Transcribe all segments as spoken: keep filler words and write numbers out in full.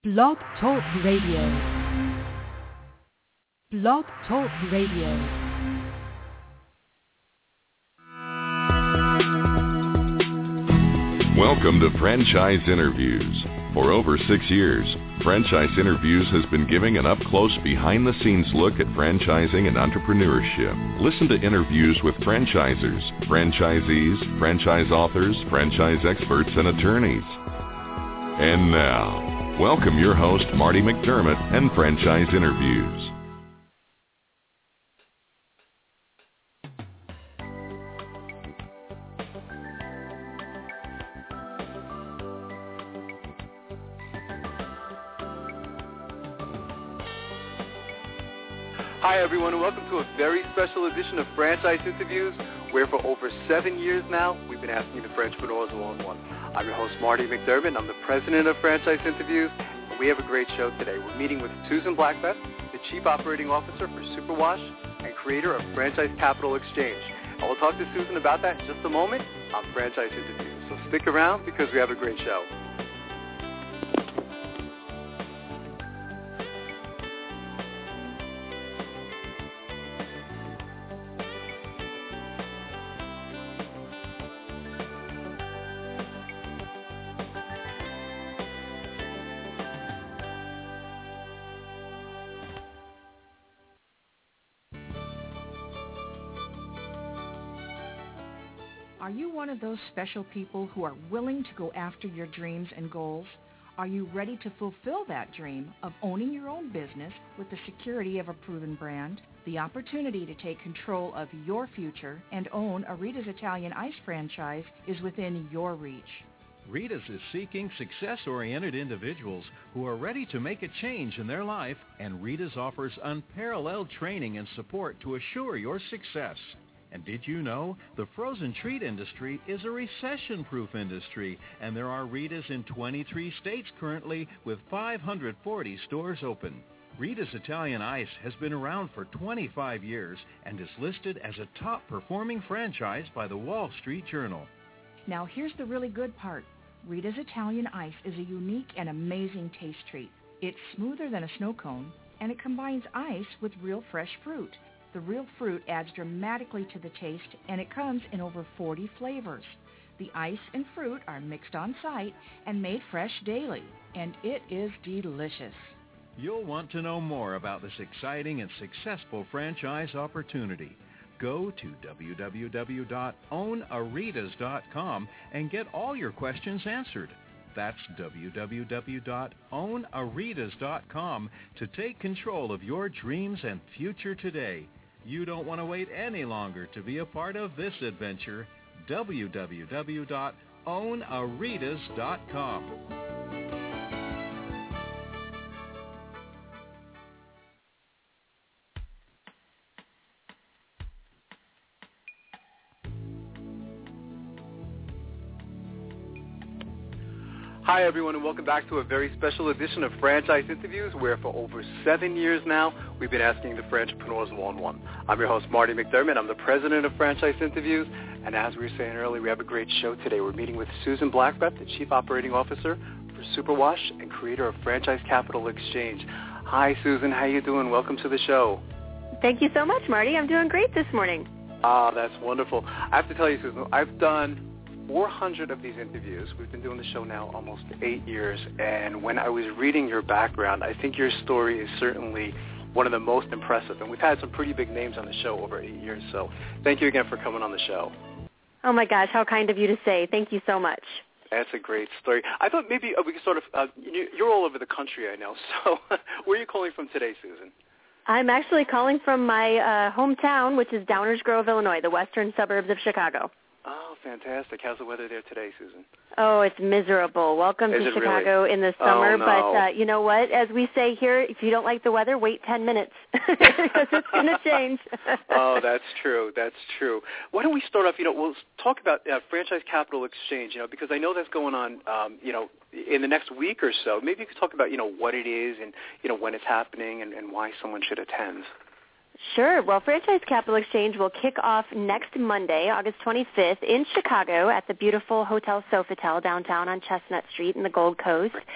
Blog Talk Radio. Blog Talk Radio. Welcome to Franchise Interviews. For over six years, Franchise Interviews has been giving an up-close, behind-the-scenes look at franchising and entrepreneurship. Listen to interviews with franchisers, franchisees, franchise authors, franchise experts, and attorneys. And now, welcome your host, Marty McDermott, and Franchise Interviews. Hi everyone, and welcome to a very special edition of Franchise Interviews, where for over seven years now, we've been asking the Franchpreneurs one-on-one. I'm your host, Marty McDermott. I'm the president of Franchise Interviews, and we have a great show today. We're meeting with Susan Blackbeth, the Chief Operating Officer for Superwash and creator of Franchise Capital Exchange. And we'll talk to Susan about that in just a moment on Franchise Interviews. So stick around because we have a great show. Are you one of those special people who are willing to go after your dreams and goals? Are you ready to fulfill that dream of owning your own business with the security of a proven brand? The opportunity to take control of your future and own a Rita's Italian Ice franchise is within your reach. Rita's is seeking success-oriented individuals who are ready to make a change in their life, and Rita's offers unparalleled training and support to assure your success. And did you know the frozen treat industry is a recession-proof industry, and there are Rita's in twenty-three states currently with five hundred forty stores open. Rita's Italian Ice has been around for twenty-five years and is listed as a top-performing franchise by the Wall Street Journal. Now here's the really good part. Rita's Italian Ice is a unique and amazing taste treat. It's smoother than a snow cone, and it combines ice with real fresh fruit. The real fruit adds dramatically to the taste, and it comes in over forty flavors. The ice and fruit are mixed on site and made fresh daily, and it is delicious. You'll want to know more about this exciting and successful franchise opportunity. Go to w w w dot own a ritas dot com and get all your questions answered. That's w w w dot own a ritas dot com to take control of your dreams and future today. You don't want to wait any longer to be a part of this adventure. w w w dot own a ritas dot com. Hi everyone, and welcome back to a very special edition of Franchise Interviews, where for over seven years now, we've been asking the Franchpreneurs one-on-one. I'm your host, Marty McDermott. I'm the president of Franchise Interviews, and as we were saying earlier, we have a great show today. We're meeting with Susan Blackbeth, the Chief Operating Officer for Superwash and creator of Franchise Capital Exchange. Hi Susan, how you doing? Welcome to the show. Thank you so much, Marty. I'm doing great this morning. Ah, that's wonderful. I have to tell you, Susan, I've done four hundred of these interviews. We've been doing the show now almost eight years, and when I was reading your background, I think your story is certainly one of the most impressive, and we've had some pretty big names on the show over eight years, so thank you again for coming on the show. Oh my gosh, how kind of you to say. Thank you so much. That's a great story. I thought maybe we could sort of, uh, you're all over the country, I know, so where are you calling from today, Susan? I'm actually calling from my uh, hometown, which is Downers Grove, Illinois, the western suburbs of Chicago. Oh, fantastic. How's the weather there today, Susan? Oh, it's miserable. Welcome Is to it Chicago really? in the summer. Oh, no. But uh, you know what? As we say here, if you don't like the weather, wait ten minutes because it's going to change. Oh, that's true. That's true. Why don't we start off, you know, we'll talk about uh, Franchise Capital Exchange, you know, because I know that's going on, um, you know, in the next week or so. Maybe you could talk about, you know, what it is and, you know, when it's happening and, and why someone should attend. Sure. Well, Franchise Capital Exchange will kick off next Monday, August twenty-fifth, in Chicago at the beautiful Hotel Sofitel downtown on Chestnut Street in the Gold Coast.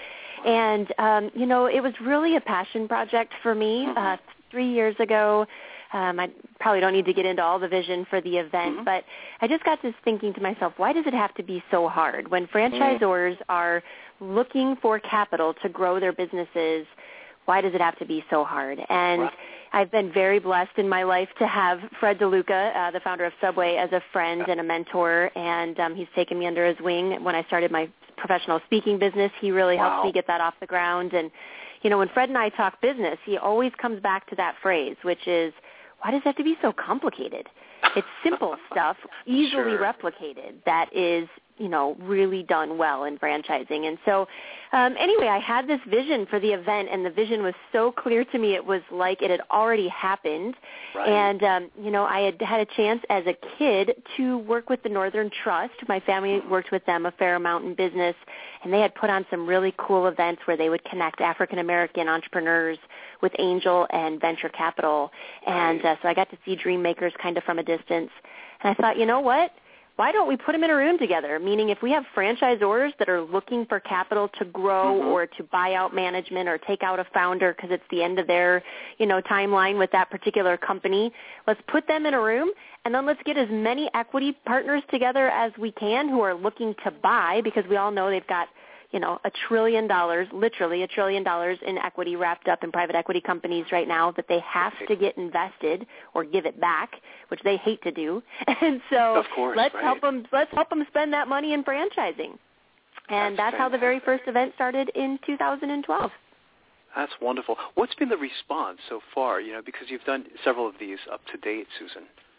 And, um, you know, it was really a passion project for me. Mm-hmm. Uh, three years ago, um, I probably don't need to get into all the vision for the event, mm-hmm. but I just got to thinking to myself, why does it have to be so hard? When franchisors mm-hmm. are looking for capital to grow their businesses, why does it have to be so hard? And right. I've been very blessed in my life to have Fred DeLuca, uh, the founder of Subway, as a friend and a mentor, and um, he's taken me under his wing. When I started my professional speaking business, he really wow. helped me get that off the ground. And, you know, when Fred and I talk business, he always comes back to that phrase, which is, why does it have to be so complicated? It's simple stuff, easily sure. replicated, that is, you know, really done well in franchising. And so um, anyway, I had this vision for the event, and the vision was so clear to me. It was like it had already happened. Right. And, um, you know, I had had a chance as a kid to work with the Northern Trust. My family worked with them a fair amount in business, and they had put on some really cool events where they would connect African-American entrepreneurs with angel and venture capital. And uh, so I got to see dream makers kind of from a distance. And I thought, you know what? Why don't we put them in a room together? Meaning if we have franchisors that are looking for capital to grow mm-hmm. or to buy out management or take out a founder because it's the end of their, you know, timeline with that particular company, let's put them in a room, and then let's get as many equity partners together as we can who are looking to buy, because we all know they've got, you know, a trillion dollars, literally a trillion dollars in equity wrapped up in private equity companies right now that they have to get invested or give it back, which they hate to do. And so of course, let's right. help them. Let's help them spend that money in franchising. And that's, that's how the very first event started in two thousand twelve. That's wonderful. What's been the response so far? You know, because you've done several of these up to date, Susan.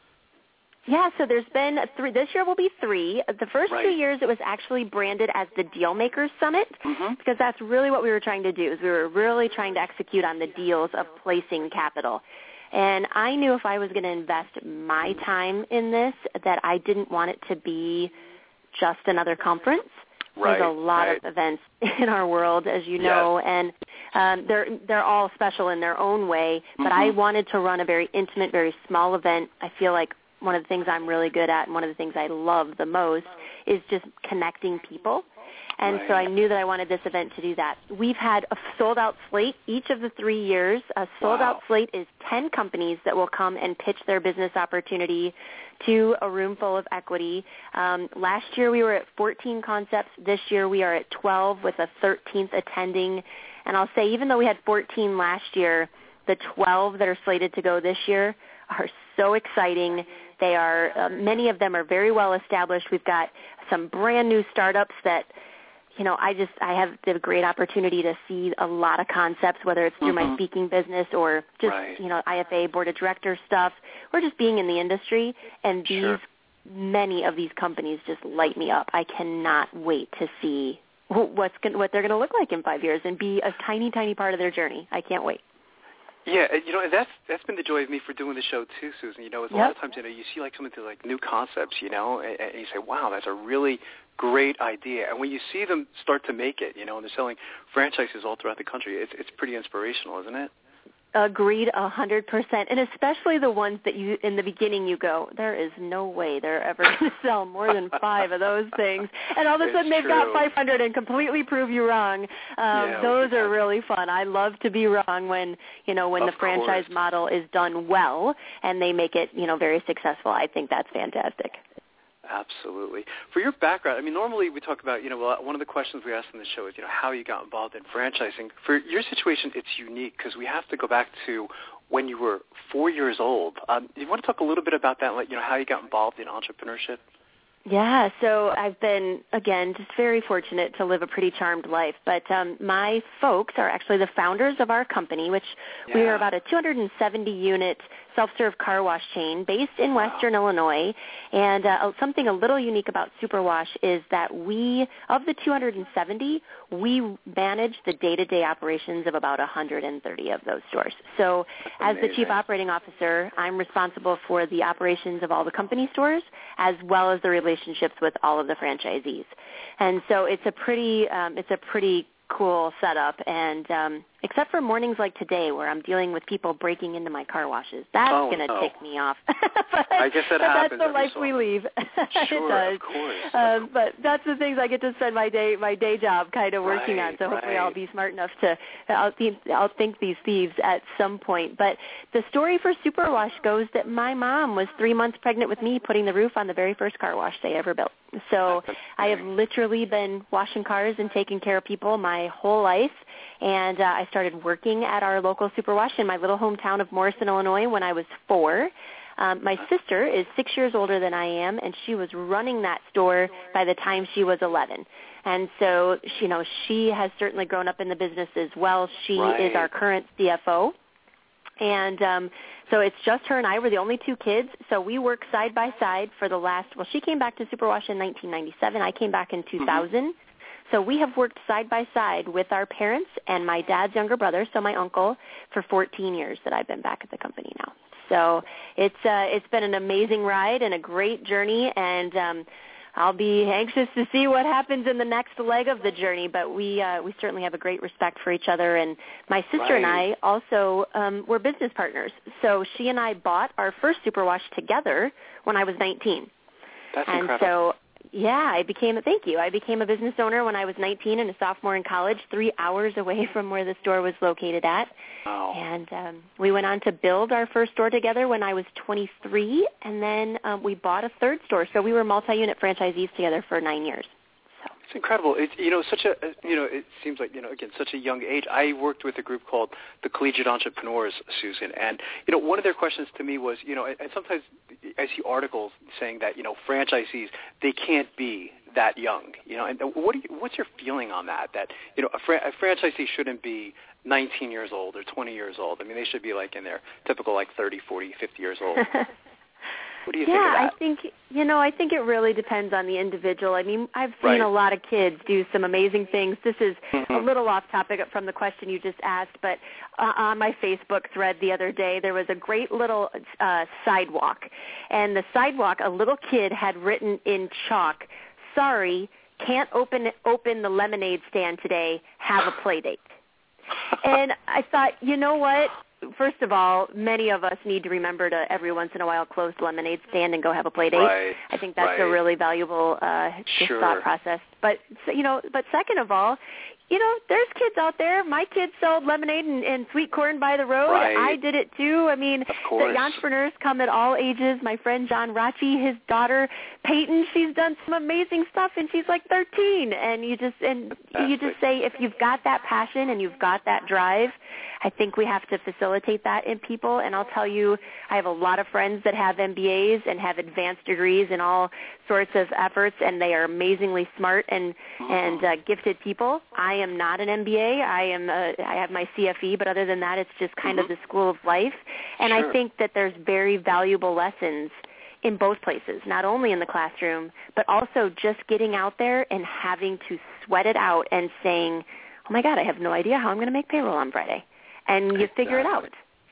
Yeah, so there's been three. This year will be three. The first right. two years it was actually branded as the Deal Makers Summit mm-hmm. because that's really what we were trying to do, is we were really trying to execute on the deals of placing capital. And I knew if I was going to invest my time in this that I didn't want it to be just another conference. Right, There's a lot right. of events in our world, as you know, yes. and um, they're they're all special in their own way. But mm-hmm. I wanted to run a very intimate, very small event. I feel like one of the things I'm really good at and one of the things I love the most is just connecting people. And right. so I knew that I wanted this event to do that. We've had a sold-out slate each of the three years. A sold-out wow. slate is ten companies that will come and pitch their business opportunity to a room full of equity. Um, last year we were at fourteen concepts. This year we are at twelve with a thirteenth attending. And I'll say even though we had fourteen last year, the twelve that are slated to go this year are so exciting. They are, uh, many of them are very well established. We've got some brand new startups that, you know, I just, I have the great opportunity to see a lot of concepts, whether it's through mm-hmm. my speaking business or just, right. you know, I F A board of directors stuff, or just being in the industry. And these, sure. many of these companies just light me up. I cannot wait to see what's gonna, what they're going to look like in five years and be a tiny, tiny part of their journey. I can't wait. Yeah, you know, and that's that's been the joy of me for doing the show too, Susan. You know, it's a yep. lot of times, you know, you see like some of the like new concepts, you know, and, and you say, wow, that's a really great idea. And when you see them start to make it, you know, and they're selling franchises all throughout the country, it's it's pretty inspirational, isn't it? Agreed a hundred percent, and especially the ones that you in the beginning you go, there is no way they're ever going to sell more than five of those things, and all of a sudden it's they've true. got five hundred and completely prove you wrong. Um, yeah, those are really fun. I love to be wrong when you know when of the franchise course. model is done well and they make it you know very successful. I think that's fantastic. Absolutely. For your background, I mean, normally we talk about, you know, one of the questions we ask in the show is, you know, how you got involved in franchising. For your situation, it's unique because we have to go back to when you were four years old. Um, you want to talk a little bit about that, like, you know, how you got involved in entrepreneurship? Yeah, so I've been, again, just very fortunate to live a pretty charmed life. But um, my folks are actually the founders of our company, which yeah. we are about a two hundred seventy unit self-serve car wash chain based in wow. Western Illinois. And uh, something a little unique about Superwash is that we, of the two hundred seventy, we manage the day-to-day operations of about one hundred thirty of those stores. So as the Chief Operating Officer, I'm responsible for the operations of all the company stores as well as the relationships with all of the franchisees. And so it's a pretty, um, it's a pretty cool setup, and um, except for mornings like today where I'm dealing with people breaking into my car washes. That's oh, going to no. tick me off. but, I guess that but happens. That's the life so we lead. Sure, it does. of course. Um, but that's the things I get to spend my day my day job kind of working right, on. So hopefully right. I'll be smart enough to outthink, outthink these thieves at some point. But the story for Superwash goes that my mom was three months pregnant with me putting the roof on the very first car wash they ever built. So I have literally been washing cars and taking care of people my whole life. And uh, I started working at our local Superwash in my little hometown of Morrison, Illinois when I was four. Um, my sister is six years older than I am, and she was running that store by the time she was eleven. And so, you know, she has certainly grown up in the business as well. She right. is our current C F O. And um, so it's just her and I. We're the only two kids. So we work side by side for the last, well, she came back to Superwash in nineteen ninety-seven. I came back in two thousand. Mm-hmm. So we have worked side by side with our parents and my dad's younger brother, so my uncle, for fourteen years that I've been back at the company now. So it's uh, it's been an amazing ride and a great journey, and um, I'll be anxious to see what happens in the next leg of the journey. But we uh, we certainly have a great respect for each other, and my sister right. and I also um, were business partners. So she and I bought our first Superwash together when I was nineteen. That's and incredible. So yeah, I became a, thank you. I became a business owner when I was nineteen and a sophomore in college, three hours away from where the store was located at. Wow. And um, we went on to build our first store together when I was twenty-three, and then um, we bought a third store. So we were multi-unit franchisees together for nine years. So. It's incredible. It's, you know, such a, you know, it seems like, you know, again, such a young age. I worked with a group called the Collegiate Entrepreneurs, Susan, and, you know, one of their questions to me was, you know, and sometimes I see articles saying that, you know, franchisees, they can't be that young, you know, and what do you, what's your feeling on that, that, you know, a, fran- a franchisee shouldn't be nineteen years old or twenty years old. I mean, they should be like in their typical like thirty, forty, fifty years old. What do you yeah, think of that? I think, you know, I think it really depends on the individual. I mean, I've seen right. a lot of kids do some amazing things. This is mm-hmm. a little off topic from the question you just asked, but uh, on my Facebook thread the other day, there was a great little uh, sidewalk. And the sidewalk, a little kid had written in chalk, "Sorry, can't open open the lemonade stand today, have a play date." And I thought, you know what? First of all, many of us need to remember to every once in a while close the lemonade stand and go have a play date. Right, I think that's right. a really valuable uh, sure. thought process. But you know, but second of all, you know, there's kids out there. My kids sold lemonade and, and sweet corn by the road. Right. I did it too. I mean, the entrepreneurs come at all ages. My friend John Rachi, his daughter Peyton, she's done some amazing stuff, and she's like thirteen. And you just and Fantastic. you just say, if you've got that passion and you've got that drive, I think we have to facilitate that in people. And I'll tell you, I have a lot of friends that have M B As and have advanced degrees in all sorts of efforts, and they are amazingly smart and oh. and uh, gifted people. I am not an M B A. I am a, I have my C F E, but other than that, it's just kind mm-hmm. of the school of life. And sure. I think that there's very valuable lessons in both places, not only in the classroom, but also just getting out there and having to sweat it out and saying, oh, my God, I have no idea how I'm going to make payroll on Friday. And you exactly. figure it out.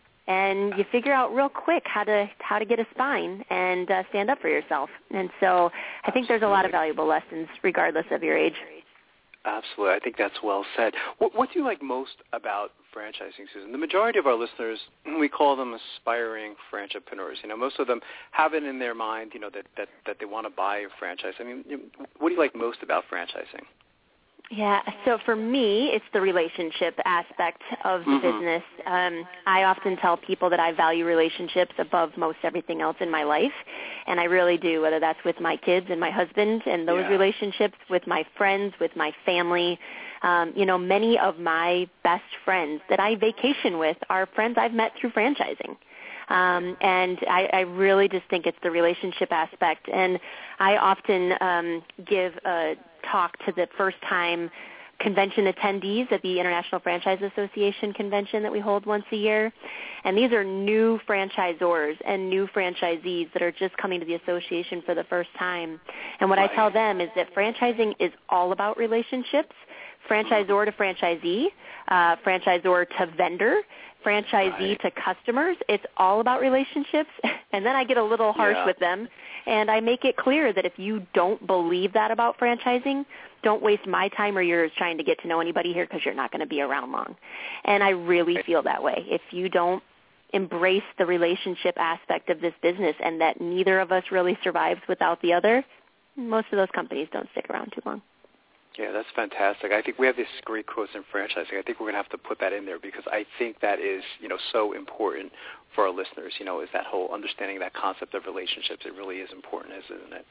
And you figure out real quick how to how to get a spine and uh, stand up for yourself. And so I think there's a lot of valuable lessons regardless of your age. Absolutely. I think that's well said. What, what do you like most about franchising, Susan? The majority of our listeners, we call them aspiring franchipreneurs. You know, most of them have it in their mind, you know, that, that, that they want to buy a franchise. I mean, what do you like most about franchising? Yeah, so for me, it's the relationship aspect of the mm-hmm. business. Um, I often tell people that I value relationships above most everything else in my life, and I really do, whether that's with my kids and my husband and those yeah. relationships, with my friends, with my family. Um, you know, many of my best friends that I vacation with are friends I've met through franchising. Um, and I, I really just think it's the relationship aspect. And I often um, give a talk to the first-time convention attendees at the International Franchise Association convention that we hold once a year. And these are new franchisors and new franchisees that are just coming to the association for the first time. And what right. I tell them is that franchising is all about relationships. franchisor to franchisee, uh, franchisor to vendor, franchisee right. to customers. It's all about relationships. And then I get a little harsh yeah. with them, and I make it clear that if you don't believe that about franchising, don't waste my time or yours trying to get to know anybody here because you're not going to be around long. And I really feel that way. If you don't embrace the relationship aspect of this business and that neither of us really survives without the other, most of those companies don't stick around too long. Yeah, that's fantastic. I think we have this great quote in franchising. I think we're going to have to put that in there because I think that is, you know, so important for our listeners, you know, is that whole understanding that concept of relationships. It really is important, isn't it?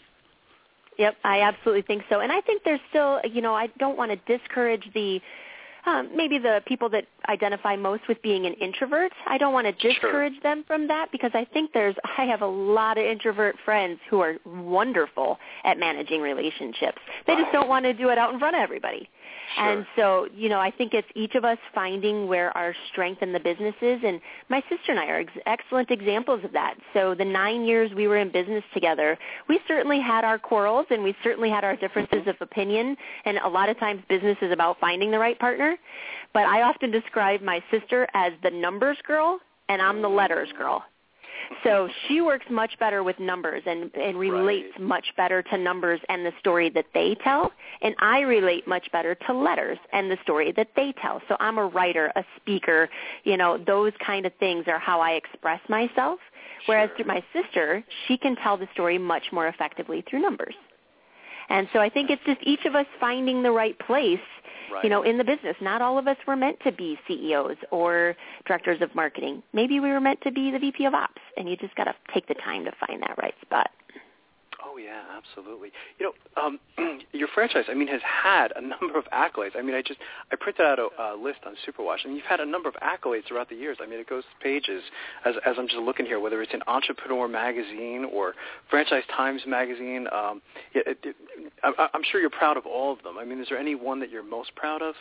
Yep, I absolutely think so. And I think there's still, you know, I don't want to discourage the Um, maybe the people that identify most with being an introvert. I don't want to discourage sure. them from that because I think there's, I have a lot of introvert friends who are wonderful at managing relationships. They just don't want to do it out in front of everybody. Sure. And so, you know, I think it's each of us finding where our strength in the business is. And my sister and I are ex- excellent examples of that. So the nine years we were in business together, we certainly had our quarrels and we certainly had our differences of opinion. And a lot of times business is about finding the right partner. But I often describe my sister as the numbers girl and I'm the letters girl. So she works much better with numbers and, and relates right. much better to numbers and the story that they tell, and I relate much better to letters and the story that they tell. So I'm a writer, a speaker, you know, those kind of things are how I express myself, whereas sure. through my sister, she can tell the story much more effectively through numbers. And so I think it's just each of us finding the right place, right. you know, in the business. Not all of us were meant to be C E Os or directors of marketing. Maybe we were meant to be the V P of ops, and you just got to take the time to find that right spot. Oh, yeah, absolutely. You know, um, your franchise, I mean, has had a number of accolades. I mean, I just, I printed out a uh, list on Superwash, and you've had a number of accolades throughout the years. I mean, it goes pages as, as I'm just looking here, whether it's in Entrepreneur Magazine or Franchise Times Magazine. Um, it, it, I, I'm sure you're proud of all of them. I mean, is there any one that you're most proud of?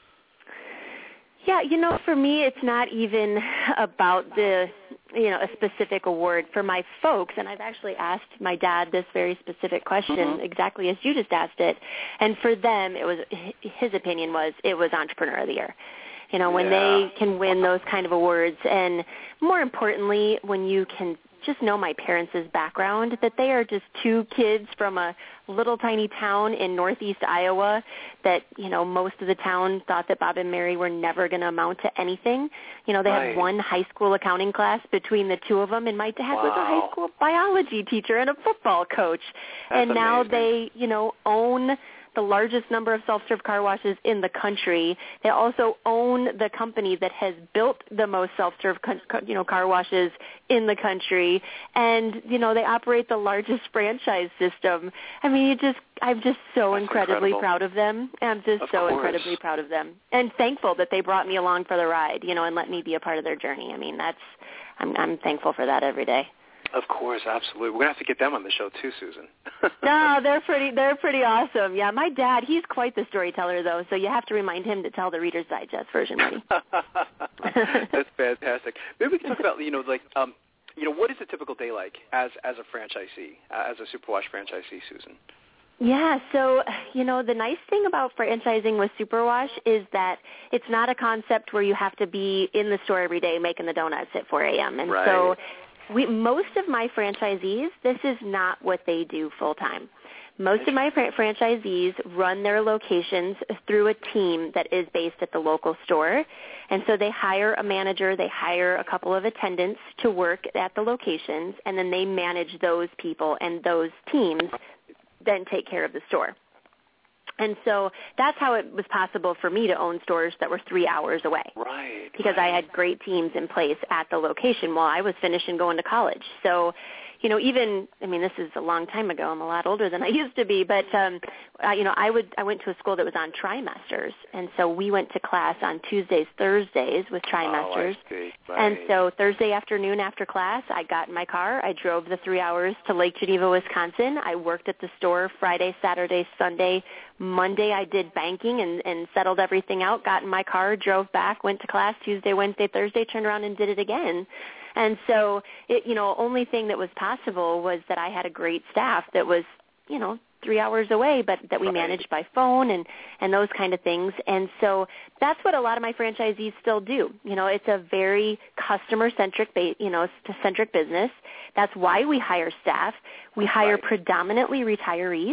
Yeah, you know, for me, it's not even about the, you know, a specific award. For my folks, and I've actually asked my dad this very specific question mm-hmm. exactly as you just asked it, and for them, it was his opinion was it was Entrepreneur of the Year. You know, when yeah. they can win those kind of awards, and more importantly, when you can just know my parents' background, that they are just two kids from a little tiny town in northeast Iowa that, you know, most of the town thought that Bob and Mary were never going to amount to anything. You know, they right. had one high school accounting class between the two of them, and my dad wow. was a high school biology teacher and a football coach. That's and now amazing. they, you know, own the largest number of self-serve car washes in the country. They also own the company that has built the most self-serve, you know, car washes in the country, and you know they operate the largest franchise system. I mean, you just, I'm just so That's incredibly incredible. proud of them. I'm just Of so course. incredibly proud of them, and thankful that they brought me along for the ride, you know, and let me be a part of their journey. I mean, that's, I'm, I'm thankful for that every day. Of course, absolutely. We're gonna have to get them on the show too, Susan. No, they're pretty. They're pretty awesome. Yeah, my dad, he's quite the storyteller, though. So you have to remind him to tell the Reader's Digest version, buddy. That's fantastic. Maybe we can talk about, you know, like, um, you know, what is a typical day like as as a franchisee, uh, as a Superwash franchisee, Susan? Yeah, so, you know, the nice thing about franchising with Superwash is that it's not a concept where you have to be in the store every day making the donuts at four a.m. And right. so we, most of my franchisees, this is not what they do full-time. Most of my fr- franchisees run their locations through a team that is based at the local store. And so they hire a manager, they hire a couple of attendants to work at the locations, and then they manage those people, and those teams then take care of the store. And so that's how it was possible for me to own stores that were three hours away. Right. Because right. I had great teams in place at the location while I was finishing going to college. So, you know, even, I mean, this is a long time ago. I'm a lot older than I used to be. But, um, uh, you know, I would I went to a school that was on trimesters. And so we went to class on Tuesdays, Thursdays with trimesters. Oh, I see. Right. And so Thursday afternoon after class, I got in my car. I drove the three hours to Lake Geneva, Wisconsin. I worked at the store Friday, Saturday, Sunday. Monday I did banking and, and settled everything out, got in my car, drove back, went to class Tuesday, Wednesday, Thursday, turned around and did it again. And so, it, you know, only thing that was possible was that I had a great staff that was, you know, three hours away, but that we right. manage by phone and, and those kind of things. And so that's what a lot of my franchisees still do. You know, it's a very customer-centric, you know, centric business. That's why we hire staff. We hire right. predominantly retirees.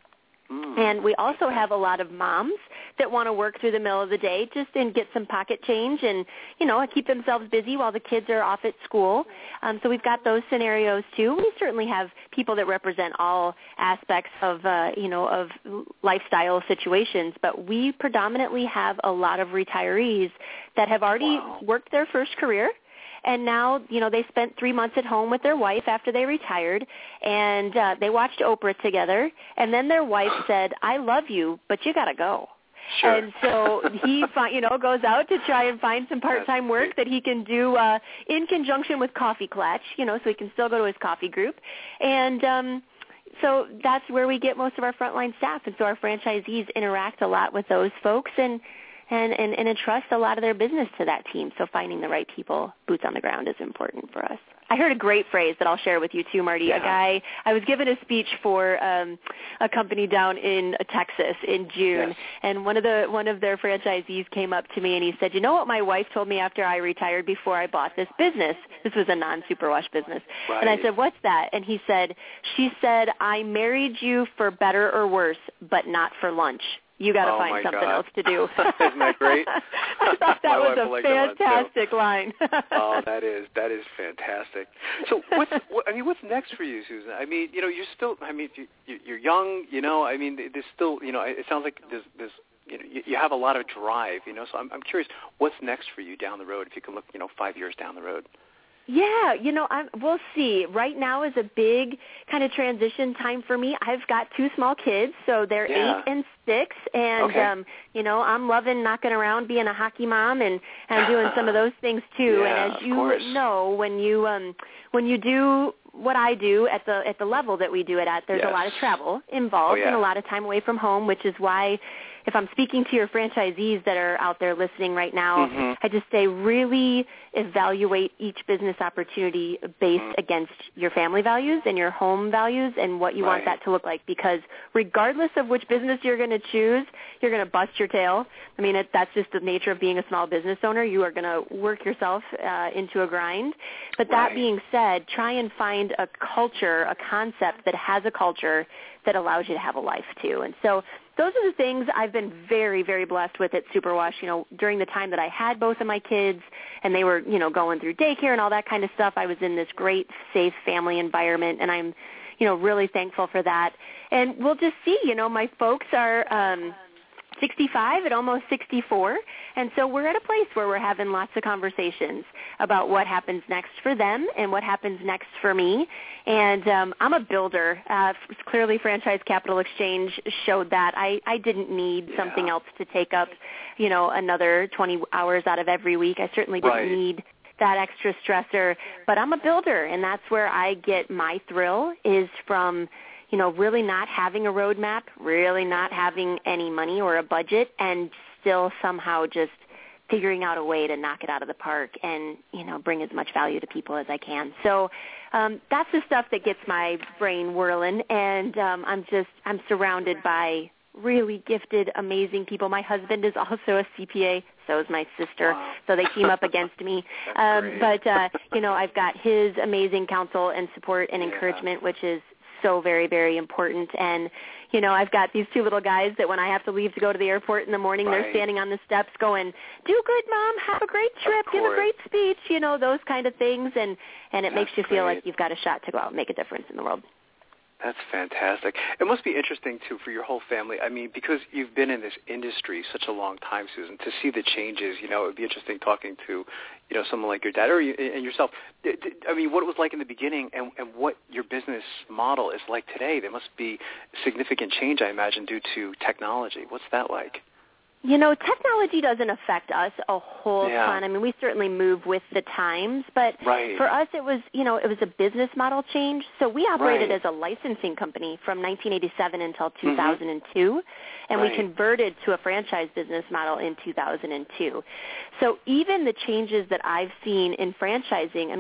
Mm. And we also have a lot of moms that want to work through the middle of the day just and get some pocket change and, you know, keep themselves busy while the kids are off at school. Um, so we've got those scenarios too. We certainly have people that represent all aspects of, uh, you know, of lifestyle situations, but we predominantly have a lot of retirees that have already wow. worked their first career. And now, you know, they spent three months at home with their wife after they retired, and uh, they watched Oprah together. And then their wife said, "I love you, but you got to go." Sure. And so he, you know, goes out to try and find some part-time work that he can do uh, in conjunction with Coffee Klatch, you know, so he can still go to his coffee group. And um, so that's where we get most of our frontline staff. And so our franchisees interact a lot with those folks and And, and, and entrust a lot of their business to that team. So finding the right people, boots on the ground, is important for us. I heard a great phrase that I'll share with you too, Marty. Yeah. A guy, I was given a speech for um, a company down in Texas in June, yes. and one of the one of their franchisees came up to me and he said, "You know what my wife told me after I retired before I bought this business?" This was a non-superwash business. Right. And I said, "What's that?" And he said, "She said, I married you for better or worse, but not for lunch. You got to oh find something God. else to do." Isn't that great? I thought that My was wife a will like that one, fantastic line. Oh, that is that is fantastic. So, what's what, I mean, what's next for you, Susan? I mean, you know, you're still. I mean, you, you're young. You know, I mean, there's still. You know, it sounds like there's, there's you know, you, you have a lot of drive. You know, so I'm, I'm curious, what's next for you down the road? If you can look, you know, five years down the road. Yeah, you know, I'm, we'll see. Right now is a big kind of transition time for me. I've got two small kids, so they're yeah. eight and six, and okay. um, you know, I'm loving knocking around, being a hockey mom, and and doing some of those things too. Yeah, and as you of course. know, when you um, when you do what I do at the at the level that we do it at, there's yes. a lot of travel involved oh, yeah. and a lot of time away from home, which is why, if I'm speaking to your franchisees that are out there listening right now, mm-hmm. I just say really evaluate each business opportunity based mm-hmm. against your family values and your home values and what you right. want that to look like, because regardless of which business you're going to choose, you're going to bust your tail. I mean, it, that's just the nature of being a small business owner. You are going to work yourself uh, into a grind. But that right. being said, try and find a culture, a concept that has a culture that allows you to have a life too. And so those are the things I've been very, very blessed with at Superwash. You know, during the time that I had both of my kids and they were, you know, going through daycare and all that kind of stuff, I was in this great, safe family environment, and I'm, you know, really thankful for that. And we'll just see, you know, my folks are um, sixty-five and almost sixty-four, and so we're at a place where we're having lots of conversations about what happens next for them and what happens next for me. And um, I'm a builder. Uh, clearly, Franchise Capital Exchange showed that. I, I didn't need yeah. something else to take up, you know, another twenty hours out of every week. I certainly didn't right. need that extra stressor, but I'm a builder, and that's where I get my thrill is from, you know, really not having a roadmap, really not having any money or a budget, and still somehow just figuring out a way to knock it out of the park and, you know, bring as much value to people as I can. So um, that's the stuff that gets my brain whirling, and um, I'm just, I'm surrounded by really gifted, amazing people. My husband is also a C P A, so is my sister, wow. so they team up against me. Um, but, uh, you know, I've got his amazing counsel and support and yeah. encouragement, which is so very, very important. And, you know, I've got these two little guys that when I have to leave to go to the airport in the morning, right. they're standing on the steps going, "Do good, Mom. Have a great trip. Give a great speech," you know, those kind of things. And, and it That's makes you feel great. like you've got a shot to go out and make a difference in the world. That's fantastic. It must be interesting, too, for your whole family. I mean, because you've been in this industry such a long time, Susan, to see the changes, you know, it would be interesting talking to, you know, someone like your dad or you, and yourself. I mean, what it was like in the beginning and, and what your business model is like today. There must be significant change, I imagine, due to technology. What's that like? You know, technology doesn't affect us a whole yeah. ton. I mean, we certainly move with the times, but right. for us it was, you know, it was a business model change. So we operated right. as a licensing company from nineteen eighty-seven until two thousand two, mm-hmm. and right. we converted to a franchise business model in two thousand two. So even the changes that I've seen in franchising, I mean,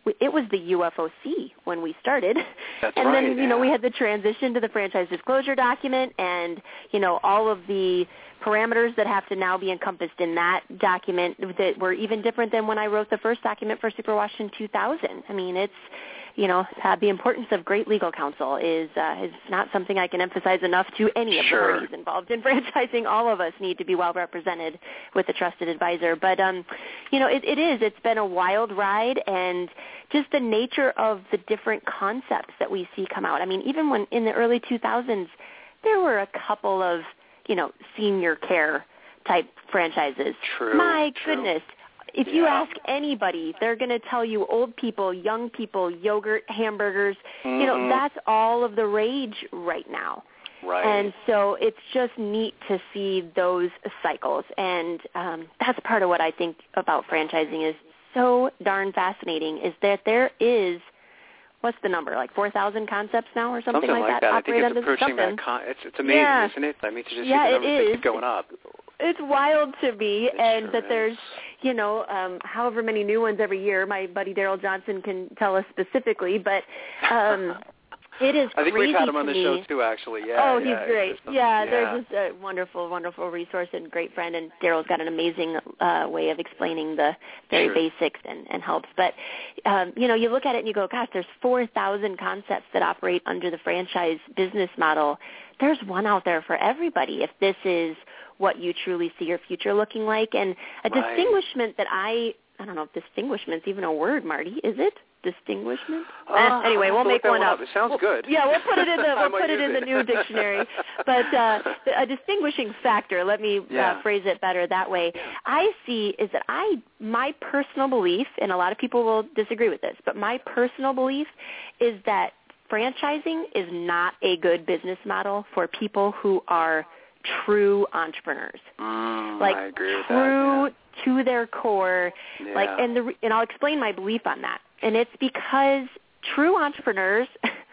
it was the U F O C when we started. That's and right, then, you yeah. know, we had the transition to the franchise disclosure document and, you know, all of the parameters that have to now be encompassed in that document that were even different than when I wrote the first document for Superwash in two thousand. I mean, it's, you know, uh, the importance of great legal counsel is uh, is not something I can emphasize enough to any of Sure. the parties involved in franchising. All of us need to be well represented with a trusted advisor. But, um, you know, it, it is. It's been a wild ride, and just the nature of the different concepts that we see come out. I mean, even when in the early two thousands, there were a couple of, you know, senior care type franchises. True. My true. goodness. If you Yeah. ask anybody, they're going to tell you old people, young people, yogurt, hamburgers. Mm-hmm. You know, that's all of the rage right now. Right. And so it's just neat to see those cycles. And um, that's part of what I think about franchising is so darn fascinating, is that there is, what's the number, like four thousand concepts now or something, something like that. I think operate it's under approaching something. that. Con- it's, it's amazing, Yeah. isn't it? I mean, to just Yeah, see the it numbers that is. keep going up. It's wild to me, It and sure that is. there's, you know, um, however many new ones every year. My buddy Daryl Johnson can tell us specifically, but um, it is I think crazy we've had him on to the me. show too, actually. Yeah. Oh, yeah, he's great. it's just- Yeah, yeah. they're just a wonderful, wonderful resource and great friend. And Daryl's got an amazing uh, way of explaining the very Sure. basics and, and helps. But, um, you know, you look at it and you go, gosh, there's four thousand concepts that operate under the franchise business model. There's one out there for everybody if this is what you truly see your future looking like. And a Right. distinguishment that I, I don't know if distinguishment's even a word, Marty, is it? Distinguishment? Uh, eh, anyway, I'll we'll have to make look that one one up. up. It sounds We'll- good. Yeah, we'll put it in the I we'll might put it use in the it. new dictionary. But uh, a distinguishing factor, let me Yeah. uh, phrase it better that way. I see is that I my personal belief, and a lot of people will disagree with this, but my personal belief is that franchising is not a good business model for people who are true entrepreneurs. Mm, Like I agree with true that. to their core. Yeah. Like, Yeah. and the and I'll explain my belief on that. And it's because true entrepreneurs,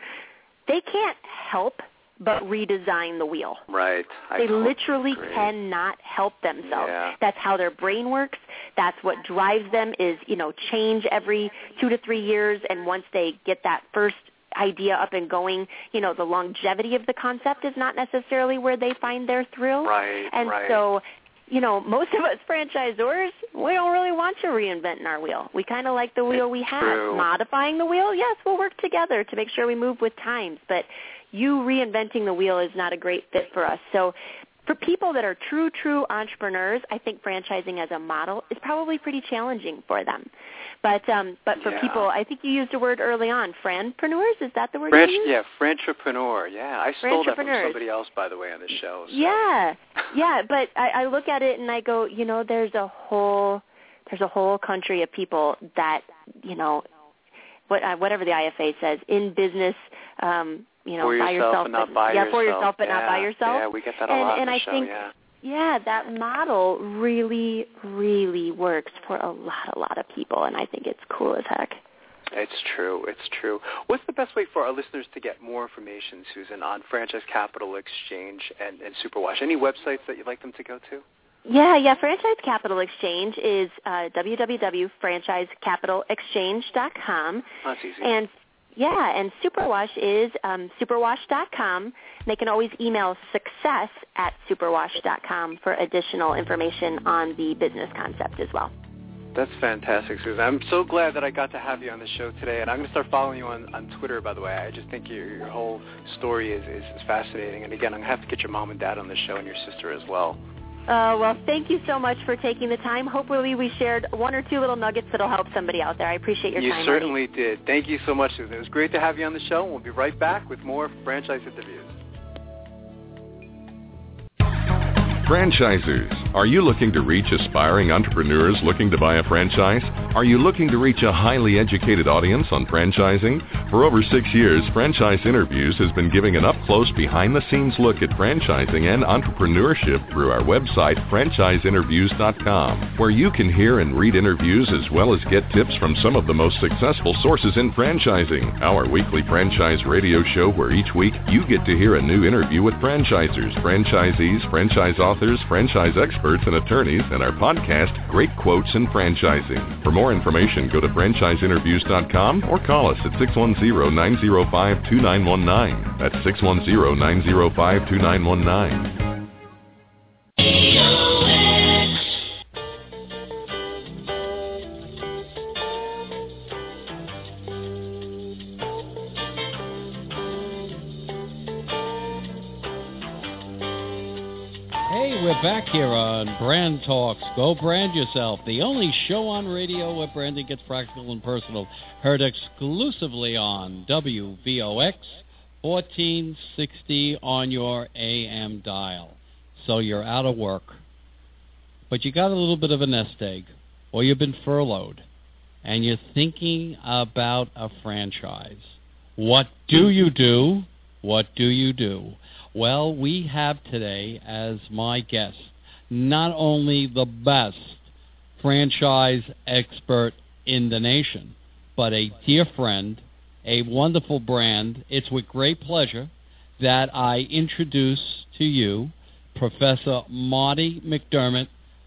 they can't help but redesign the wheel. Right. I They totally literally agree. cannot help themselves. Yeah. That's how their brain works. That's what drives them is, you know, change every two to three years. And once they get that first idea up and going, you know, the longevity of the concept is not necessarily where they find their thrill. Right, And right. so, you know, most of us franchisors, we don't really want to reinvent in our wheel. We kind of like the wheel we have. true. Modifying the wheel, yes, we'll work together to make sure we move with times. But you reinventing the wheel is not a great fit for us. So for people that are true, true entrepreneurs, I think franchising as a model is probably pretty challenging for them. But um, but for Yeah. people, I think you used a word early on, franpreneurs. Is that the word French, you used? yeah, Frenchpreneur. Yeah, I stole that from Frenchpreneurs. somebody else, by the way, on the show. So. Yeah, yeah. But I, I look at it and I go, you know, there's a whole there's a whole country of people that, you know, what uh, whatever the I F A says, in business, um, you know, for by yourself, yourself, and not but, by yeah, yourself. for yourself, but yeah. not by yourself. Yeah, we get that a and lot and on the I show. think, yeah. yeah, that model really, really works for a lot, a lot of people, and I think it's cool as heck. It's true. It's true. What's the best way for our listeners to get more information, Susan, on Franchise Capital Exchange and, and Superwash? Any websites that you'd like them to go to? Yeah, yeah. Franchise Capital Exchange is uh, w w w dot franchise capital exchange dot com. That's easy. And yeah, and Superwash is um, superwash dot com. They can always email success at superwash dot com for additional information on the business concept as well. That's fantastic, Susan. I'm so glad that I got to have you on the show today, and I'm going to start following you on, on Twitter, by the way. I just think your, your whole story is, is, is fascinating. And again, I'm going to have to get your mom and dad on the show and your sister as well. Uh, well, thank you so much for taking the time. Hopefully we shared one or two little nuggets that will help somebody out there. I appreciate your you time. You certainly Marty. did. Thank you so much, Susan. It was great to have you on the show, and we'll be right back with more franchise interviews. Franchisers, are you looking to reach aspiring entrepreneurs looking to buy a franchise? Are you looking to reach a highly educated audience on franchising? For over six years, Franchise Interviews has been giving an up-close, behind-the-scenes look at franchising and entrepreneurship through our website, franchise interviews dot com, where you can hear and read interviews as well as get tips from some of the most successful sources in franchising. Our weekly franchise radio show where each week you get to hear a new interview with franchisers, franchisees, franchise authors, authors, franchise experts, and attorneys, and our podcast, Great Quotes in Franchising. For more information, go to franchise interviews dot com or call us at six one zero, nine zero five, two nine one nine. That's six one zero, nine zero five, two nine one nine. We're back here on Brand Talks. Go brand yourself. The only show on radio where branding gets practical and personal. Heard exclusively on W V O X fourteen sixty on your A M dial. So you're out of work, but you got a little bit of a nest egg, or you've been furloughed, and you're thinking about a franchise. What do you do? What do you do? Well, we have today as my guest not only the best franchise expert in the nation, but a dear friend, a wonderful brand. It's with great pleasure that I introduce to you Professor Marty McDermott.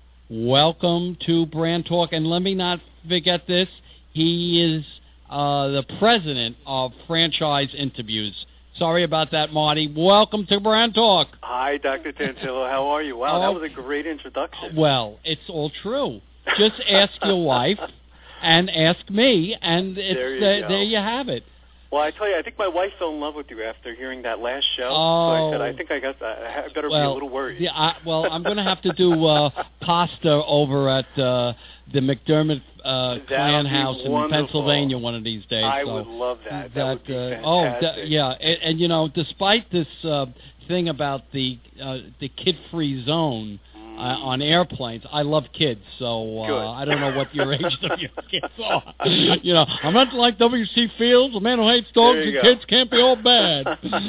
Welcome to Brand Talk. And let me not forget this. He is uh, the president of Franchise Interviews. Sorry about that, Marty. Welcome to Brand Talk. Hi, Doctor Tantillo. How are you? Wow, oh, that was a great introduction. Well, it's all true. Just ask your wife and ask me, and it's, there, you uh, there you have it. Well, I tell you, I think my wife fell in love with you after hearing that last show. Oh. So I said, I think I got. I better well, be a little worried. Yeah, I, well, I'm going to have to do uh, pasta over at uh, the McDermott uh, Clan House in wonderful. Pennsylvania one of these days. I so would love that. That, that would be uh, fantastic. oh, that, yeah, and, and you know, despite this uh, thing about the uh, the kid-free zone. Uh, on airplanes, I love kids, so uh, I don't know what your age of your kids are. You know, I'm not like W C Fields, a man who hates dogs and go. kids can't be all bad.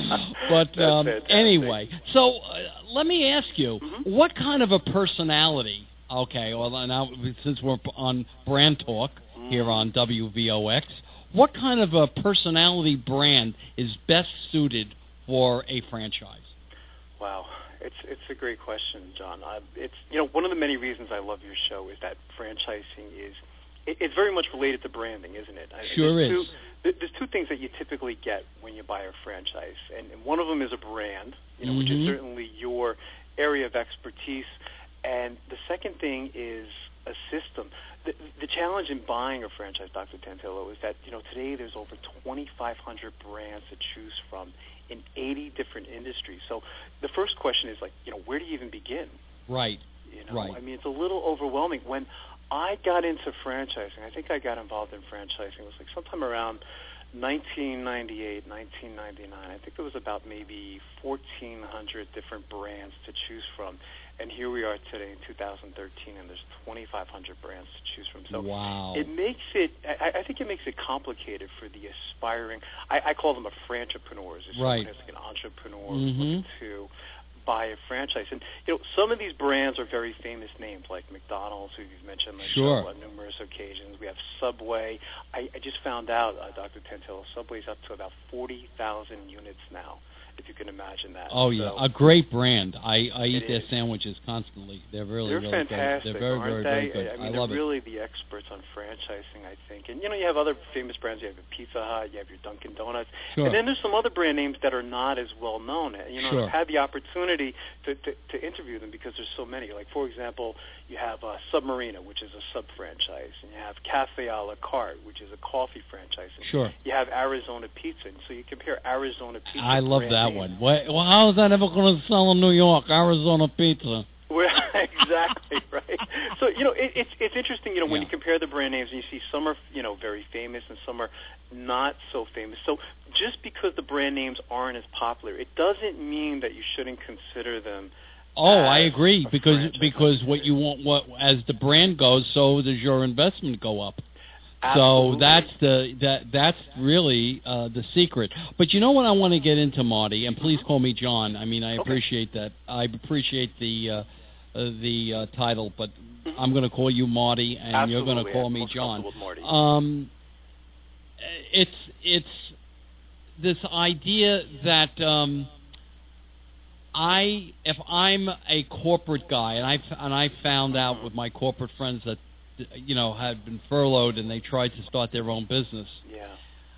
But um, fantastic. anyway, so uh, let me ask you, Mm-hmm. what kind of a personality? Okay, well now since we're on Brand Talk mm. here on W V O X, what kind of a personality brand is best suited for a franchise? Wow. It's it's a great question, John. Uh, it's you know one of the many reasons I love your show is that franchising is it, it's very much related to branding, isn't it? Sure there's is. Two, there's two things that you typically get when you buy a franchise, and, and one of them is a brand, you know, mm-hmm. which is certainly your area of expertise, and the second thing is a system. The, the challenge in buying a franchise, Doctor Tantillo, is that you know today there's over twenty-five hundred brands to choose from in eighty different industries. So the first question is like, you know, where do you even begin? Right. You know, right. I mean, it's a little overwhelming. When I got into franchising, I think I got involved in franchising. It was like sometime around nineteen ninety-eight, nineteen ninety-nine. I think there was about maybe fourteen hundred different brands to choose from. And here we are today in two thousand thirteen, and there's twenty-five hundred brands to choose from. So wow. it makes it, I, I think it makes it complicated for the aspiring, I, I call them a franchipreneurs. It's right. someone who's like an entrepreneur mm-hmm. looking to buy a franchise. And, you know, some of these brands are very famous names, like McDonald's, who you've mentioned on the sure. show on numerous occasions. We have Subway. I, I just found out, uh, Doctor Tantillo, Subway's up to about forty thousand units now, if you can imagine that. Oh, so, yeah, a great brand. I, I eat their is. sandwiches constantly. They're really, They're really fantastic, good. They're very, aren't very, they? very good. I mean, I they're love really it. the experts on franchising, I think. And, you know, you have other famous brands. You have your Pizza Hut, you have your Dunkin' Donuts. Sure. And then there's some other brand names that are not as well known. You know, sure. I've had the opportunity to, to, to interview them because there's so many. Like, for example, you have uh, Submarina, which is a sub-franchise. And you have Cafe a la Carte, which is a coffee franchise. And sure. You have Arizona Pizza. And so you compare Arizona Pizza. I love brand that names. one. Well, how is that ever going to sell in New York? Arizona Pizza. Well, exactly, right. So, you know, it, it's it's interesting, you know, when yeah. you compare the brand names and you see some are, you know, very famous and some are not so famous. So just because the brand names aren't as popular, it doesn't mean that you shouldn't consider them. Oh, I agree, because franchise. because what you want, what as the brand goes, so does your investment go up. Absolutely. So that's the that that's really uh, the secret. But you know what I want to get into, Marty, and please call me John. I mean, I Okay. appreciate that. I appreciate the uh, uh, the uh, title, but Mm-hmm. I'm going to call you Marty, and Absolutely. you're going to call I'm me most John. comfortable with Marty. Um, it's it's this idea that um, I if I'm a corporate guy, and I and I found out with my corporate friends that you know had been furloughed and they tried to start their own business. Yeah.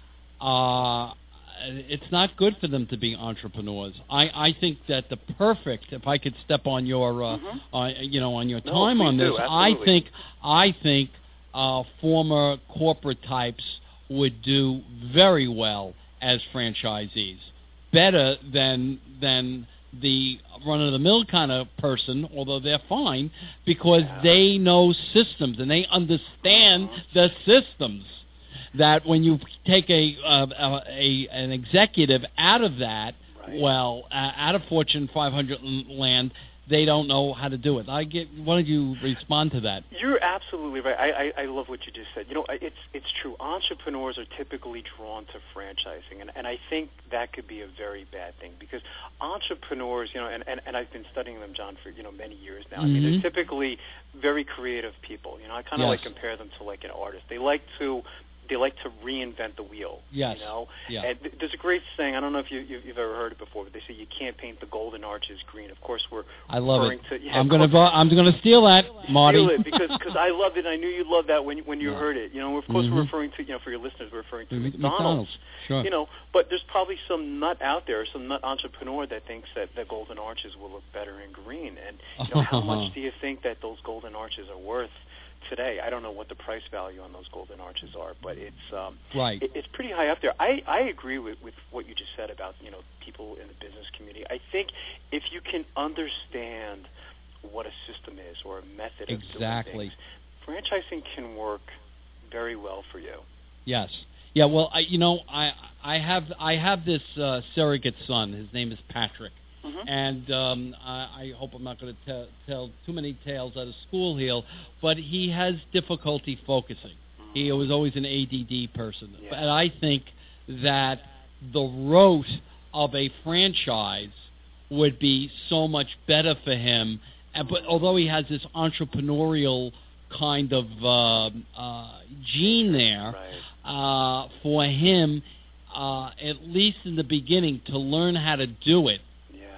Uh, it's not good for them to be entrepreneurs. I, I think that the perfect, if I could step on your, uh, mm-hmm. uh, you know, on your no, time on this, do, I think, I think uh, former corporate types would do very well as franchisees, better than than the run-of-the-mill kind of person, although they're fine, because yeah. they know systems and they understand uh-huh. the systems. That when you take a, uh, a, a an executive out of that, right. well, uh, out of Fortune five hundred land, they don't know how to do it. I get. Why don't you respond to that? You're absolutely right. I, I, I love what you just said. You know, it's it's true. Entrepreneurs are typically drawn to franchising, and, and I think that could be a very bad thing because entrepreneurs, you know, and, and, and I've been studying them, John, for you know many years now. Mm-hmm. I mean, they're typically very creative people. You know, I kind of yes. like compare them to like an artist. They like to. They like to reinvent the wheel. Yes. You know? Yeah. And th- there's a great saying, I don't know if you, you, you've ever heard it before, but they say you can't paint the golden arches green. Of course, we're I love referring it. to... Yeah, I'm going to I'm going to steal that, Marty. Steal it, because cause I loved it, and I knew you'd love that when, when you yeah. heard it. You know, of course, mm-hmm. we're referring to, you know, for your listeners, we're referring to M- McDonald's. McDonald's. Sure. You know, but there's probably some nut out there, some nut entrepreneur that thinks that the golden arches will look better in green. And, you know, how much do you think that those golden arches are worth today? I don't know what the price value on those golden arches are, but it's um, right. it, it's pretty high up there. I, I agree with, with what you just said about you know people in the business community. I think if you can understand what a system is or a method of exactly. doing things, franchising can work very well for you. Yes. Yeah. Well, I, you know, I I have I have this uh, surrogate son. His name is Patrick. Mm-hmm. And um, I, I hope I'm not going to tell, tell too many tales out of school here, but he has difficulty focusing. Mm-hmm. He was always an A D D person. Yeah. And I think that the rote of a franchise would be so much better for him. And, but although he has this entrepreneurial kind of uh, uh, gene there, right. uh, for him, uh, at least in the beginning, to learn how to do it.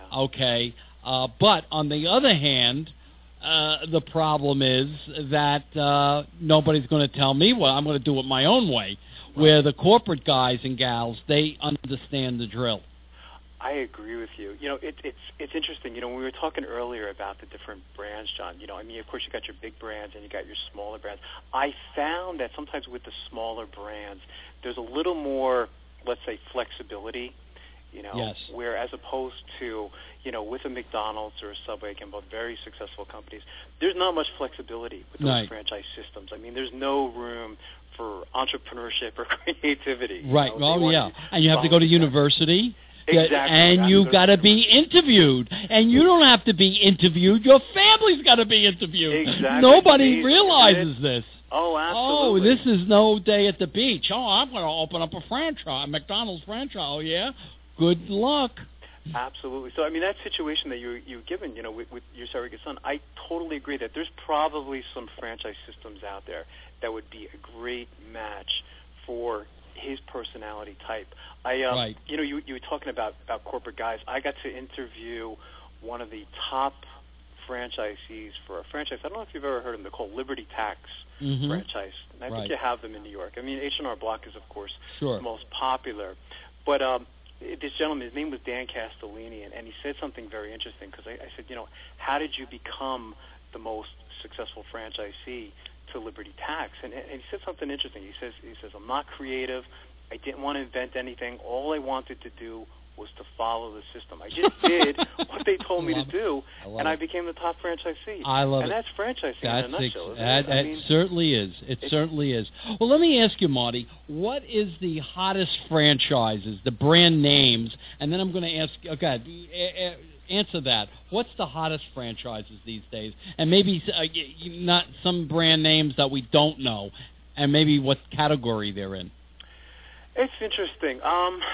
Okay, uh, but on the other hand, uh, the problem is that uh, nobody's going to tell me, well, I'm going to do it my own way, right. Where the corporate guys and gals, they understand the drill. I agree with you. You know, it, it's it's interesting. You know, when we were talking earlier about the different brands, John, you know, I mean, of course, you got your big brands and you got your smaller brands. I found that sometimes with the smaller brands, there's a little more, let's say, flexibility. You know, yes. where as opposed to, you know, with a McDonald's or a Subway, again, both very successful companies, there's not much flexibility with those right. franchise systems. I mean, there's no room for entrepreneurship or creativity. Right. You know? Oh, yeah. And you have to go to university. Exactly. And you got to be interviewed. And you don't have to be interviewed. Your family's got to be interviewed. Exactly. Nobody realizes this. Oh, absolutely. Oh, this is no day at the beach. Oh, I'm going to open up a franchise, a McDonald's franchise. Oh, yeah? Good luck. Absolutely. So, I mean, that situation that you you've given, you know, with, with your surrogate son, I totally agree that there's probably some franchise systems out there that would be a great match for his personality type. I, um, right. You know, you, you were talking about, about corporate guys. I got to interview one of the top franchisees for a franchise. I don't know if you've ever heard of them. They're called Liberty Tax mm-hmm. franchise. And I right. think you have them in New York. I mean, H and R Block is, of course, sure. the most popular. But um, this gentleman, his name was Dan Castellini, and, and he said something very interesting because I, I said, you know, how did you become the most successful franchisee to Liberty Tax? And, and he said something interesting. He says, he says, I'm not creative. I didn't want to invent anything. All I wanted to do was to follow the system. I just did what they told me to do, I and it. I became the top franchisee. I love and it. And that's franchising that's in a nutshell. Ex- that it? I mean, it certainly is. It certainly is. Well, let me ask you, Marty, what is the hottest franchises, the brand names, and then I'm going to ask, okay, answer that. What's the hottest franchises these days? And maybe uh, not some brand names that we don't know, and maybe what category they're in. It's interesting. Um,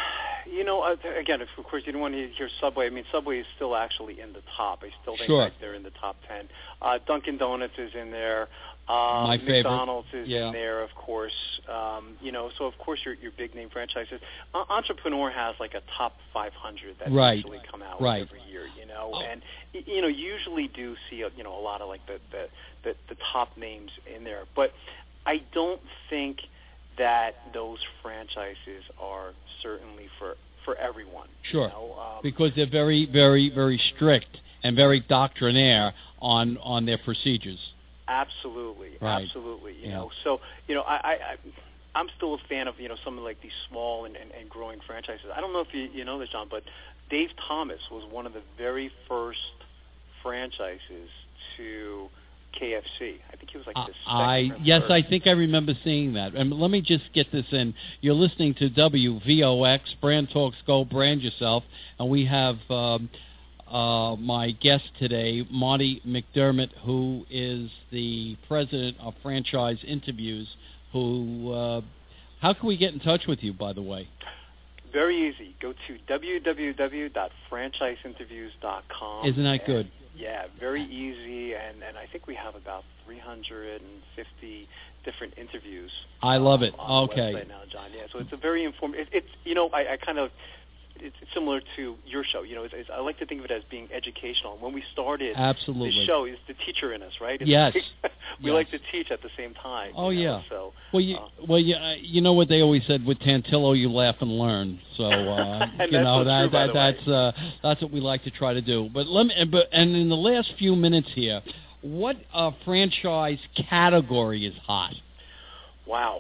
You know, uh, again, of course, you don't want to hear Subway. I mean, Subway is still actually in the top. I still think sure. like they're in the top ten. Uh, Dunkin' Donuts is in there. Um, My favorite. McDonald's is yeah. in there, of course. Um, you know, so of course your your big name franchises. Uh, Entrepreneur has like a top five hundred that right. usually come out right. every year. You know, oh. and you know usually do see a, you know a lot of like the, the the the top names in there, but I don't think that those franchises are certainly for for everyone. Sure, you know? um, because they're very, very, very strict and very doctrinaire on on their procedures. Absolutely, right. absolutely. You yeah. know, so you know, I, I, I I'm still a fan of you know some of like these small and, and, and growing franchises. I don't know if you you know this, John, but Dave Thomas was one of the very first franchises to K F C. I think he was like the second I or yes, third. I think I remember seeing that. And let me just get this in. You're listening to W V O X, Brand Talks Go, Brand Yourself, and we have um, uh, my guest today, Marty McDermott, who is the president of Franchise Interviews. Who? Uh, how can we get in touch with you, by the way? Very easy. Go to w w w dot franchise interviews dot com. Isn't that good? Yeah, very easy, and, and I think we have about three hundred fifty different interviews. I love it. On okay. the website now, John. Yeah, so it's a very informative. It, it's you know I, I kind of it's similar to your show. You know, it's, it's, I like to think of it as being educational. When we started Absolutely. the show, is the teacher in us, right? It's yes. Like, we yes. like to teach at the same time. Oh you know? yeah. So well, you uh, well you uh, you know what they always said with Tantillo, you laugh and learn. So uh, and you that's know so that, true, by that the way. that's uh, that's what we like to try to do. But let me but and in the last few minutes here, what uh, franchise category is hot? Wow.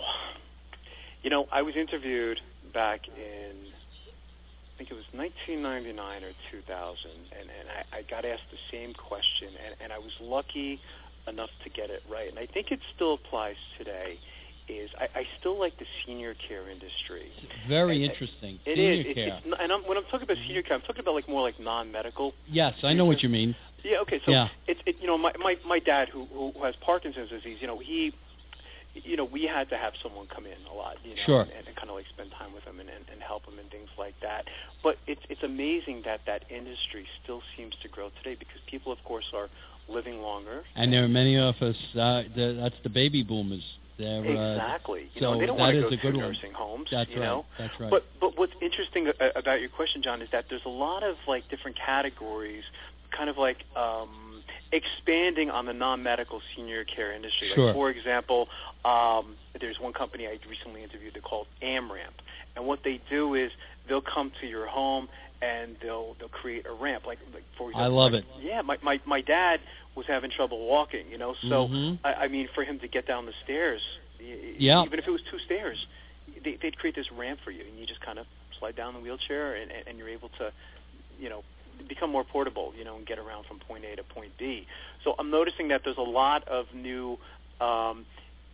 You know, I was interviewed back in, I think it was nineteen ninety-nine or two thousand, and, and I, I got asked the same question, and, and I was lucky enough to get it right. And I think it still applies today, is I, I still like the senior care industry. Very and, interesting. It senior is. It, care. It's, and I'm, when I'm talking about senior care, I'm talking about like more like non-medical. Yes, I know what you mean. Yeah, okay. So yeah. it's, it, you know, my, my, my dad who, who has Parkinson's disease, you know, he... You know, we had to have someone come in a lot, you know, sure. and, and kind of like spend time with them and, and, and help them and things like that. But it's it's amazing that that industry still seems to grow today because people, of course, are living longer. And there are many of us. Uh, the, that's the baby boomers. They're, exactly. Uh, you so know, they don't that want to is go a to good nursing one. homes. That's you right. know? That's right. But but what's interesting about your question, John, is that there's a lot of like different categories, kind of like. Um, expanding on the non-medical senior care industry. Sure. Like, for example, um, there's one company I recently interviewed. They're called AmRamp, and what they do is they'll come to your home and they'll they'll create a ramp. Like, like for example, I love like, it. Yeah, my, my my dad was having trouble walking. You know, so mm-hmm. I, I mean, for him to get down the stairs, yeah. even if it was two stairs, they, they'd create this ramp for you, and you just kind of slide down the wheelchair, and, and you're able to, you know. become more portable, you know, and get around from point A to point B. So I'm noticing that there's a lot of new, um,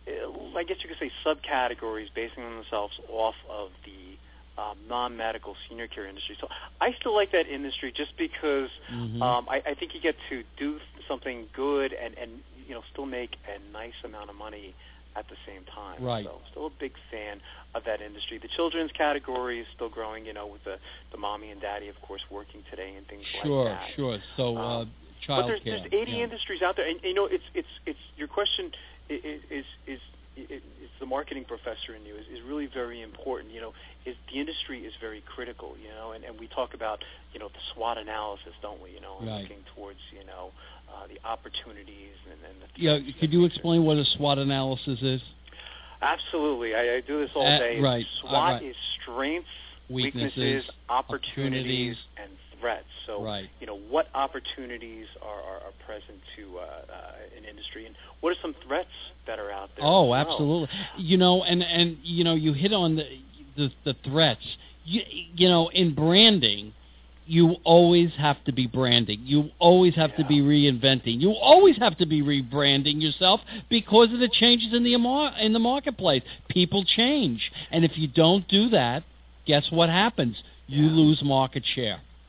I guess you could say, subcategories basing themselves off of the um, non-medical senior care industry. So I still like that industry just because mm-hmm. um, I, I think you get to do something good and, and, you know, still make a nice amount of money at the same time. Right. So still a big fan of that industry. The children's category is still growing, you know, with the, the mommy and daddy, of course, working today and things sure, like that. Sure, sure. So um, uh, child But there's, care. there's eighty yeah. industries out there, and, you know, it's it's it's your question is is is, is the marketing professor in you is, is really very important. You know, is the industry is very critical. You know, and, and we talk about you know the SWOT analysis, don't we? You know, right. looking towards you know uh, the opportunities and, and the yeah. Could you explain what a SWOT analysis is? Absolutely. I, I do this all uh, day. Right. SWOT uh, right. is strengths, weaknesses, weaknesses opportunities, opportunities, and threats. So, right. you know, what opportunities are, are, are present to uh, uh, an industry, and what are some threats that are out there? Oh, as well? absolutely. You know, and, and you know, you hit on the the, the threats. You, you know, in branding, you always have to be branding. You always have yeah. to be reinventing. You always have to be rebranding yourself because of the changes in the in the marketplace. People change, and if you don't do that, guess what happens? You yeah. lose market share.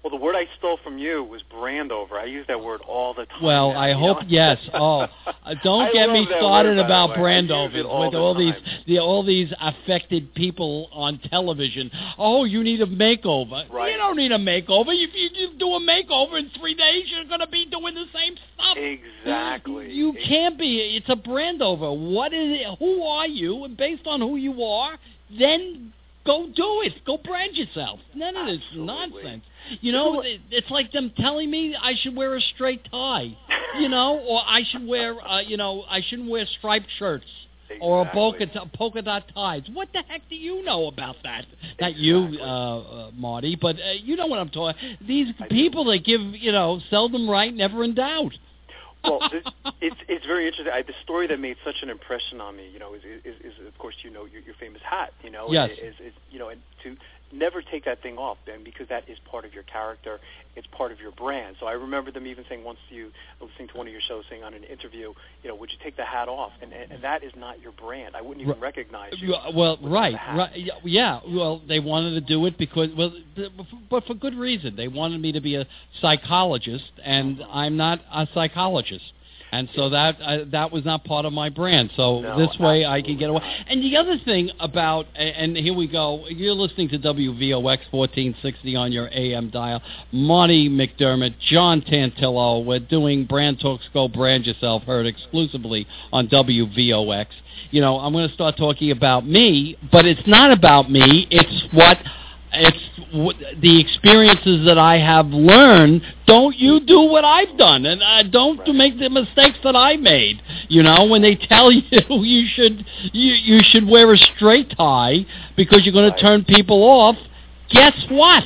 Well, the word I stole from you was brandover. I use that word all the time. Well, now, I hope know? yes. Oh, uh, don't I get love me that started word, about by the way. I use brandovers it all with the all time. these the, all these affected people on television. Oh, you need a makeover. Right. You don't need a makeover. If you just do a makeover in three days, you're going to be doing the same stuff. Exactly. You can't be. It's a brandover. What is it? Who are you? And based on who you are, then go do it. Go brand yourself. None of this Absolutely. nonsense. You know, it's like them telling me I should wear a straight tie, you know, or I should wear, uh, you know, I shouldn't wear striped shirts exactly. or a polka, t- polka dot ties. What the heck do you know about that? Not exactly. you, uh, uh, Marty, but uh, you know what I'm talking. These people that give, you know, seldom right, never in doubt. Well, this, it's it's very interesting. I, the story that made such an impression on me, you know, is is, is of course you know your, your famous hat, you know, yes. is, is you know, and to never take that thing off, and because that is part of your character, it's part of your brand. So I remember them even saying once to you, listening to one of your shows, saying on an interview, you know, would you take the hat off? And and, and that is not your brand. I wouldn't even R- recognize you. Well, right, right, yeah. Well, they wanted to do it because, well, but for good reason. They wanted me to be a psychologist, and mm-hmm. I'm not a psychologist. And so that uh, that was not part of my brand. So no, this way I can can get away. And the other thing about, and here we go, you're listening to W V O X fourteen sixty on your A M dial. Marty McDermott, John Tantillo. We're doing Brand Talks Go Brand Yourself, heard exclusively on W V O X. You know, I'm going to start talking about me, but it's not about me. It's what... It's w- the experiences that I have learned. Don't you do what I've done, and uh, don't right. make the mistakes that I made. You know, when they tell you you should you, you should wear a straight tie because you're going right. to turn people off. Guess what?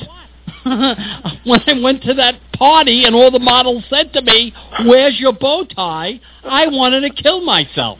When I went to that party and all the models said to me, "Where's your bow tie?" I wanted to kill myself.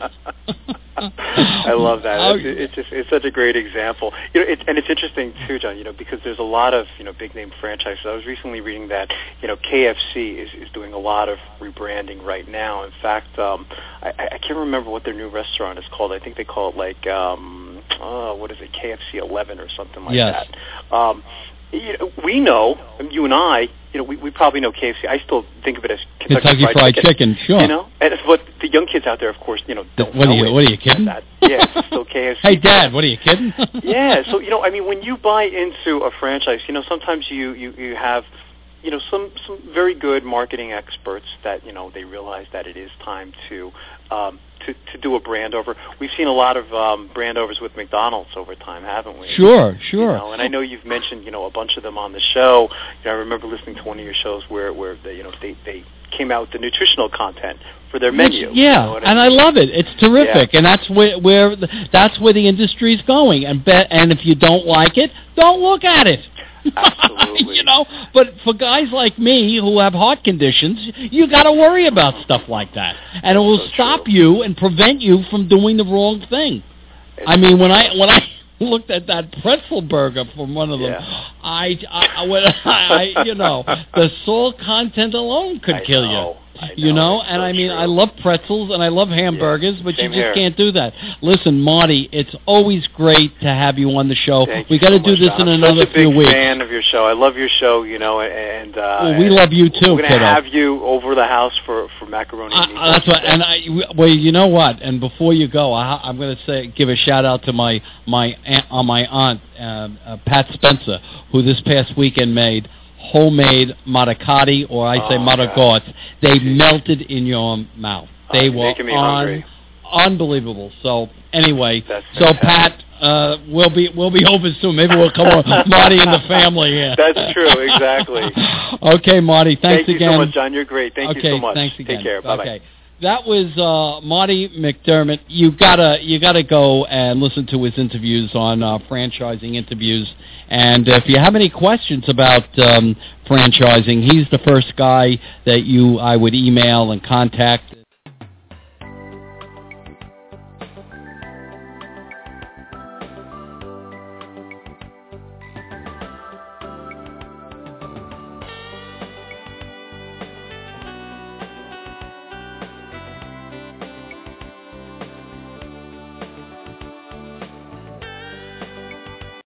I love that. It's, it's just it's such a great example. You know, it, and it's interesting too, John. You know, because there's a lot of you know big name franchises. I was recently reading that you know K F C is, is doing a lot of rebranding right now. In fact, um, I, I can't remember what their new restaurant is called. I think they call it like um, oh, what is it, K F C eleven or something like yes. that. Um, You know, we know, you and I, you know, we, we probably know K F C. I still think of it as Kentucky, Kentucky Fried, Fried Chicken, Chicken. Sure. You know, and but the young kids out there, of course, you know, don't what know are you? it. What are you kidding? That. Yeah, it's still K F C. Hey, Dad, what are you kidding? Yeah, so you know, I mean, when you buy into a franchise, you know, sometimes you you you have, you know, some some very good marketing experts that you know they realize that it is time to. Um, to, to do a brand over. We've seen a lot of um, brand overs with McDonald's over time, haven't we? Sure, sure. You know, and I know you've mentioned, you know, a bunch of them on the show. You know, I remember listening to one of your shows where, where they, you know, they, they came out with the nutritional content for their menu. Which, yeah, you know and I, mean? I love it. It's terrific, yeah. and that's where, where that's where the industry's going. And be, and if you don't like it, don't look at it. Absolutely. You know, but for guys like me who have heart conditions, you got to worry about stuff like that, and it will so stop true. you and prevent you from doing the wrong thing. It's I mean, when I when I looked at that pretzel burger from one of them, yeah. I, I, when I, I, you know, the salt content alone could I kill know. you. I know, you know, and so I mean, true. I love pretzels and I love hamburgers, yeah, but you just here. can't do that. Listen, Marty, it's always great to have you on the show. Thank we got to so do much, this John. in I'm another such a few big weeks. fan of your show. I love your show, you know, and uh, well, we love you too. We're going to kiddo. have you over the house for for macaroni. I, and uh, that's what, and I. Well, you know what? And before you go, I, I'm going to say give a shout out to my my aunt, uh, my aunt uh, uh, Pat Spencer, who this past weekend made homemade manicotti, or I say oh, manicotti. They Jeez. melted in your mouth. They uh, were me un- unbelievable. So anyway, That's so fantastic. Pat, uh, we'll be we'll be over soon. Maybe we'll come on Marty and the family here. That's true, exactly. Okay, Marty. Thanks Thank again. you so much, John. You're great. Thank okay, you so much. Thanks again. Take care. Bye bye. Okay. That was uh, Marty McDermott. You gotta you gotta go and listen to his interviews on uh, franchising interviews. And if you have any questions about um, franchising, he's the first guy that you I would email and contact.